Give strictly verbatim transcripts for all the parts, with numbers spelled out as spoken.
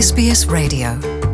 S B S Radio.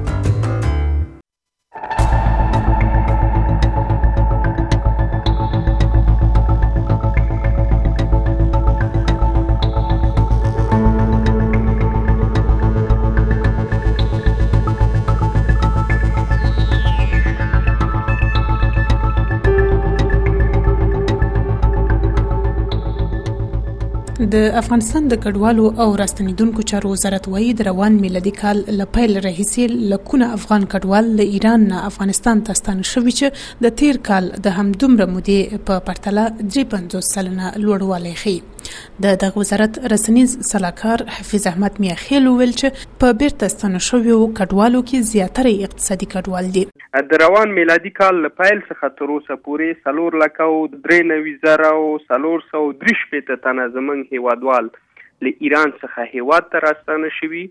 د افغانستان د کډوالو او راستنیدونکو چارو وزارت وايي د روان میلادي کال له پیل راهیسې لکونه افغان کډوال له ایران نه افغانستان ته ستانه شوي چې د تیر کال د همدومره مودې په پرتله درې پنځوس سلنه لوړوالی ښیي. د دغه وزارت رسنیز سلاکار حفیظ احمد میاخیل ویل چې په بیرته ستانه شویو کډوالو کې زیاتره اقتصادي کډوال دي. د روان میلادي کال له پیل څخه تر اوسه پورې څلور لکه او درې نوي زره او څلور سوه درې شپېته تنه زموږ هیوادوال له ایران څخه هیواد ته راستانه شوي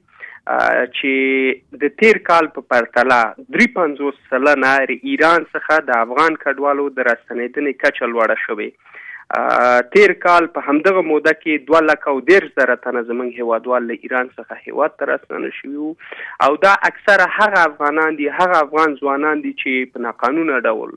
چې د تیر کال په پرتله درې پنځوس سلنه ایران څخه د افغان کډوالو د راستنېدنې کچه لوړه شوې. تیر کال په همدغه موده کې دوه لکه او دېرش زره تنه زموږ هیوادوال له ایران څخه هیواد ته راستانه شوي او دا اکثره هغه افغانان دي هغه افغان ځوانان دي چې په ناقانونه ډول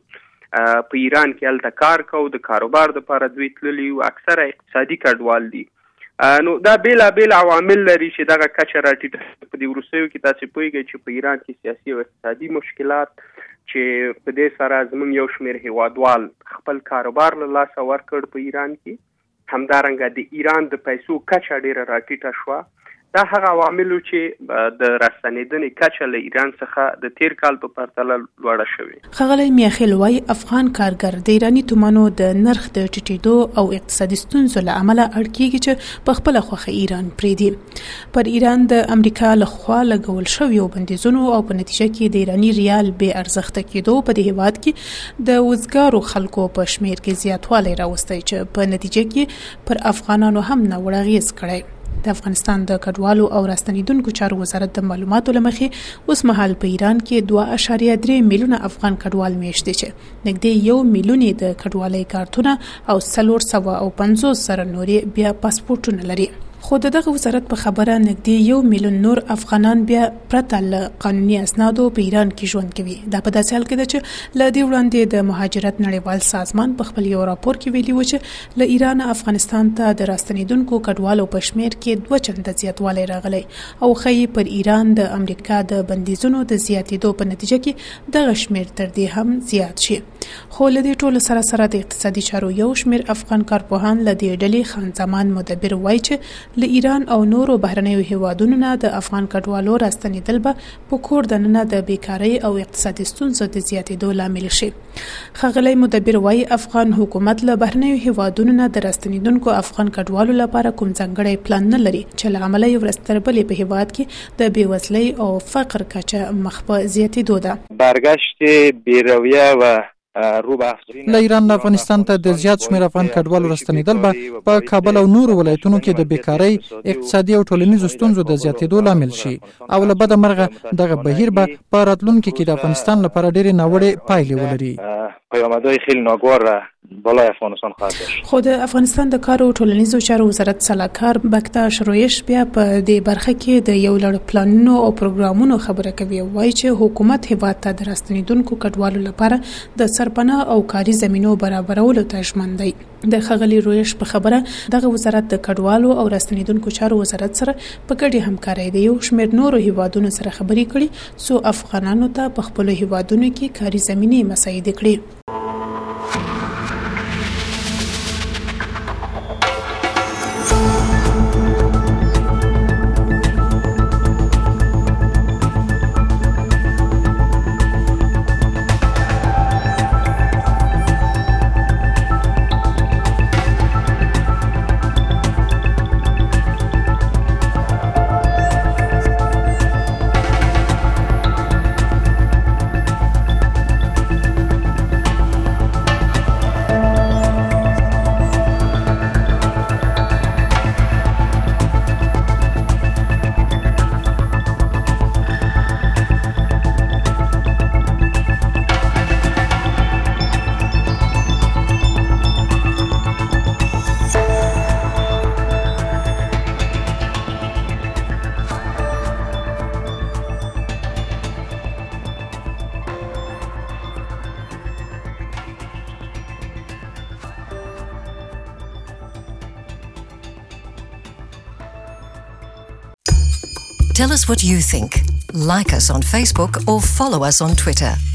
په ایران کې هلته کار کوي د کاروبار دپاره دوی تللي او اکثره اقتصادي کډوال دي. نو دا بیلابیل عوامل لري چې دغه کچه راټیټه په دې وروستیو کې تاسې پوهېږئ چې په ایران کې سیاسي او اقتصادي مشکلات چې په دې سره زموږ یو شمېر هیوادوال خپل کاروبار له لاسه ورکړ په ایران کې، همدارنګه د ایران د پیسو کچه ډېره راټیټه شوه. دا هغه عواملو چې د راستنېدنې کچه له ایران څخه د تیر کال په پرتله لوړه شوې. ښاغلی میاخیل وایي افغان کارګر د ایراني تومانو د نرخ د ټیټېدو او اقتصادي ستونزو له امله اړ کېږي چې په خپله خوښه ایران پرېږدي. پر ایران د امریکا لخوا لګول شویو بندیزونو او په نتیجه کې د ایراني ریال بې ارزښته کېدو په دې هېواد کې د وزګارو خلکو په شمېر کې زیاتوالی راوستی چې په نتیجه کې پر افغانانو هم ناوړه اغېز کړی. د افغانستان د کډوالو او راستنیدونکو چارو وزارت د معلوماتو له مخې اوس مهال په ایران کې دوه اعشاریه درې میلیونه افغان کډوال میشت دي چې نږدې یو میلیون د کډوالۍ کارتونه او څلور سوه او پنځوس زره نورې بیا پاسپورټونه لري. خو د دغه وزارت په خبره نږدې یو میلیون نور افغانان بیا پرته له قانوني اسنادو په ایران کې ژوند کوي. دا په داسې حال کې ده چې له دې وړاندې د مهاجرت نړیوال سازمان په خپل یو راپور کې ویلي و چې له ایران افغانستان ته د راستنیدونکو کډوالو په شمېر کې دوه چنده زیاتوالی راغلی او ښایي پر ایران د امریکا د بندیزونو د زیاتېدو په نتیجه کې دغه شمېر تر دې هم زیات شي. خو له دې ټولو سره سره د اقتصادي چارو یو شمېر افغان کارپوهان له دې ډلې خان زمان مدبر وایي چې له ایران او نورو بهرنیو هیوادونو نه د افغان کډوالو راستنېدل به په کور دننه د بیکارۍ او اقتصادي ستونزو د زیاتېدو لامل شي. ښاغلی مدبر وایي افغان حکومت له بهرنیو هیوادونو نه د راستنېدونکو افغان کډوالو لپاره کوم ځانګړی پلان نه لري چې له امله یې ورځ تر بلې په هیواد کې د بېوزلۍ او فقر کچه مخ په زیاتېدو ده. برگشت بیرویه و له ایران له افغانستان ته د زیات شمېر افغان کډوالو راستنېدل به په کابل او نورو ولایتونو کې د بیکارۍ، اقتصادي او ټولنیزو ستونزو د زیاتېدو لامل شي او له بده مرغه دغه بهیر به په راتلونکي کې د افغانستان لپاره ډېرې ناوړې پایلې ولري. پیامدهای خیلی ناگوار را بالای افغانستان خواهد داشت. خو د افغانستان د کار او ټولنیزو چارو وزارت سلاکار بکتاش رویش بیا په دې برخه کې د یو لړ پلانونو او پروګرامونو خبره کوي او وایي چې حکومت هیواد ته د راستنیدونکو کډوالو لپاره د سرپناه او کاري زمینو برابرولو ته ژمن دی. د ښاغلي رویش په خبره دغه وزارت د کډوالو او راستنیدونکو چارو وزارت سره په ګډه همکارۍ د یو شمېر نورو هیوادونو سره خبرې کړي څو افغانانو ته په خپلو هیوادونو کې کاري زمینې مساعده کړي. Tell us what you think. Like us on Facebook or follow us on Twitter.